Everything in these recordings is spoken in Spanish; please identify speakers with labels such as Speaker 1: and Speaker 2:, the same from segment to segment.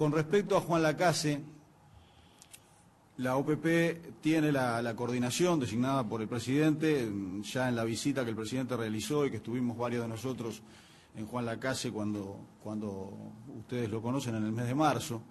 Speaker 1: Con respecto a Juan Lacase, la OPP tiene la coordinación designada por el presidente, ya en la visita que el presidente realizó y que estuvimos varios de nosotros en Juan Lacase cuando ustedes lo conocen en el mes de marzo.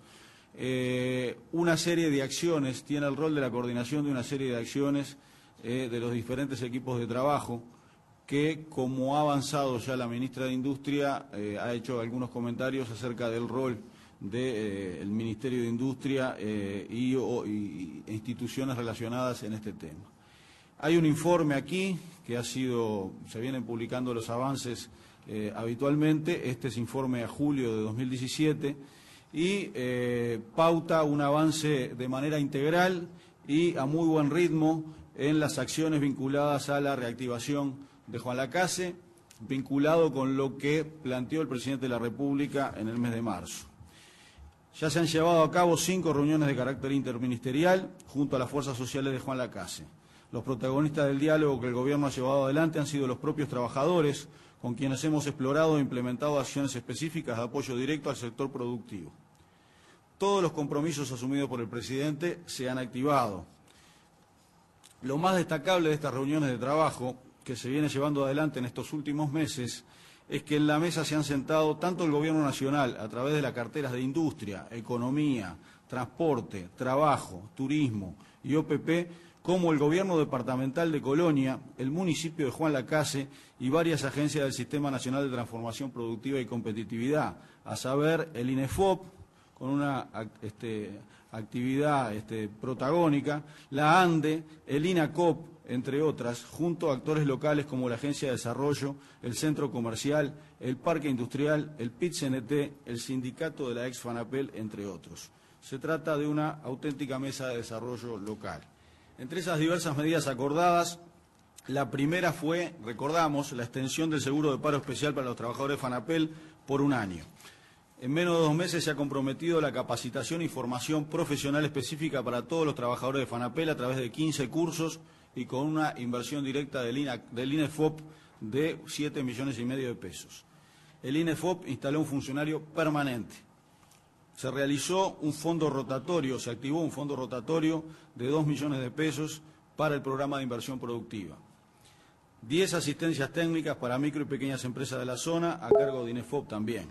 Speaker 1: Una serie de acciones, tiene el rol de la coordinación de una serie de acciones de los diferentes equipos de trabajo que, como ha avanzado ya la ministra de Industria, ha hecho algunos comentarios acerca del rol del Ministerio de Industria y instituciones relacionadas en este tema. Hay un informe aquí que se vienen publicando los avances habitualmente. Este es informe a julio de 2017 y pauta un avance de manera integral y a muy buen ritmo en las acciones vinculadas a la reactivación de Juan Lacase, vinculado con lo que planteó el presidente de la República en el mes de marzo. Ya se han llevado a cabo 5 reuniones de carácter interministerial junto a las fuerzas sociales de Juan Lacase. Los protagonistas del diálogo que el Gobierno ha llevado adelante han sido los propios trabajadores, con quienes hemos explorado e implementado acciones específicas de apoyo directo al sector productivo. Todos los compromisos asumidos por el presidente se han activado. Lo más destacable de estas reuniones de trabajo que se viene llevando adelante en estos últimos meses es que en la mesa se han sentado tanto el Gobierno Nacional, a través de las carteras de Industria, Economía, Transporte, Trabajo, Turismo y OPP, como el Gobierno Departamental de Colonia, el municipio de Juan Lacase y varias agencias del Sistema Nacional de Transformación Productiva y Competitividad, a saber, el INEFOP, con una actividad protagónica, la ANDE, el INACOP, entre otras, junto a actores locales como la Agencia de Desarrollo, el Centro Comercial, el Parque Industrial, el PIT-CNT, el Sindicato de la ex-FANAPEL, entre otros. Se trata de una auténtica mesa de desarrollo local. Entre esas diversas medidas acordadas, la primera fue, recordamos, la extensión del seguro de paro especial para los trabajadores de FANAPEL por 1 año. En menos de 2 meses se ha comprometido la capacitación y formación profesional específica para todos los trabajadores de FANAPEL a través de 15 cursos y con una inversión directa del INEFOP de 7,5 millones de pesos. El INEFOP instaló un funcionario permanente. Se realizó un fondo rotatorio, se activó un fondo rotatorio de 2 millones de pesos para el programa de inversión productiva. 10 asistencias técnicas para micro y pequeñas empresas de la zona, a cargo de INEFOP también.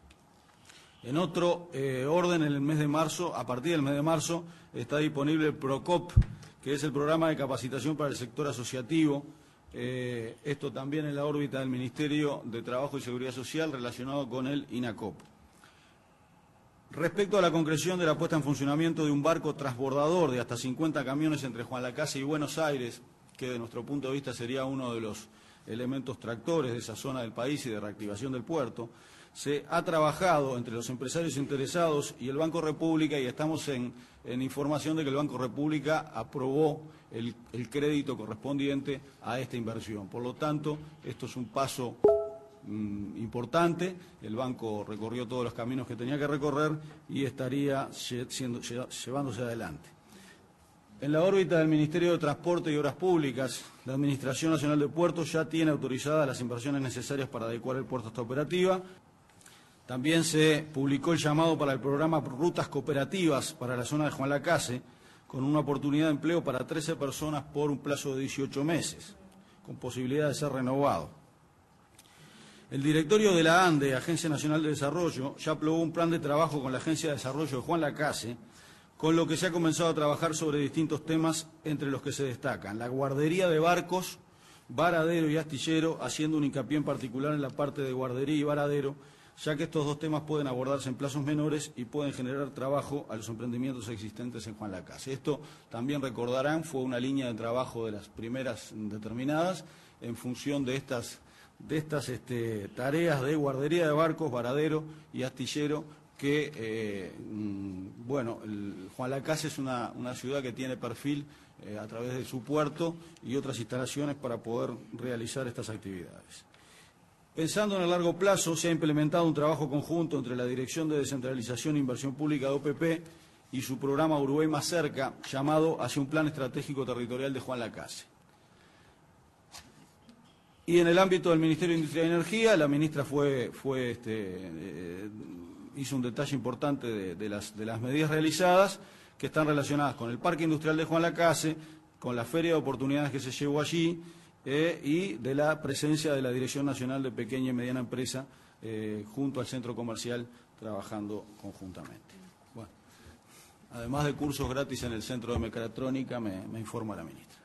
Speaker 1: En otro orden, en el mes de marzo, a partir del mes de marzo, está disponible el PROCOP, que es el programa de capacitación para el sector asociativo. Esto también en la órbita del Ministerio de Trabajo y Seguridad Social, relacionado con el INACOP. Respecto a la concreción de la puesta en funcionamiento de un barco transbordador de hasta 50 camiones entre Juan Lacase y Buenos Aires, que de nuestro punto de vista sería uno de los elementos tractores de esa zona del país y de reactivación del puerto, se ha trabajado entre los empresarios interesados y el Banco República, y estamos en información de que el Banco República aprobó el crédito correspondiente a esta inversión. Por lo tanto, esto es un paso importante. El banco recorrió todos los caminos que tenía que recorrer y estaría llevándose adelante. En la órbita del Ministerio de Transporte y Obras Públicas, la Administración Nacional de Puertos ya tiene autorizadas las inversiones necesarias para adecuar el puerto a esta operativa. También se publicó el llamado para el programa Rutas Cooperativas para la zona de Juan Lacase, con una oportunidad de empleo para 13 personas por un plazo de 18 meses, con posibilidad de ser renovado. El directorio de la ANDE, Agencia Nacional de Desarrollo, ya aprobó un plan de trabajo con la Agencia de Desarrollo de Juan Lacase, con lo que se ha comenzado a trabajar sobre distintos temas, entre los que se destacan la guardería de barcos, varadero y astillero, haciendo un hincapié en particular en la parte de guardería y varadero, ya que estos dos temas pueden abordarse en plazos menores y pueden generar trabajo a los emprendimientos existentes en Juan Lacase. Esto, también recordarán, fue una línea de trabajo de las primeras determinadas en función de estas tareas de guardería de barcos, varadero y astillero, que, Juan Lacase es una ciudad que tiene perfil a través de su puerto y otras instalaciones para poder realizar estas actividades. Pensando en el largo plazo, se ha implementado un trabajo conjunto entre la Dirección de Descentralización e Inversión Pública de OPP y su programa Uruguay Más Cerca, llamado Hacia un Plan Estratégico Territorial de Juan Lacase. Y en el ámbito del Ministerio de Industria y Energía, la ministra fue hizo un detalle importante de las medidas realizadas, que están relacionadas con el Parque Industrial de Juan Lacase, con la Feria de Oportunidades que se llevó allí, y de la presencia de la Dirección Nacional de Pequeña y Mediana Empresa junto al Centro Comercial, trabajando conjuntamente. Bueno, además de cursos gratis en el Centro de Mecatrónica, me informa la ministra.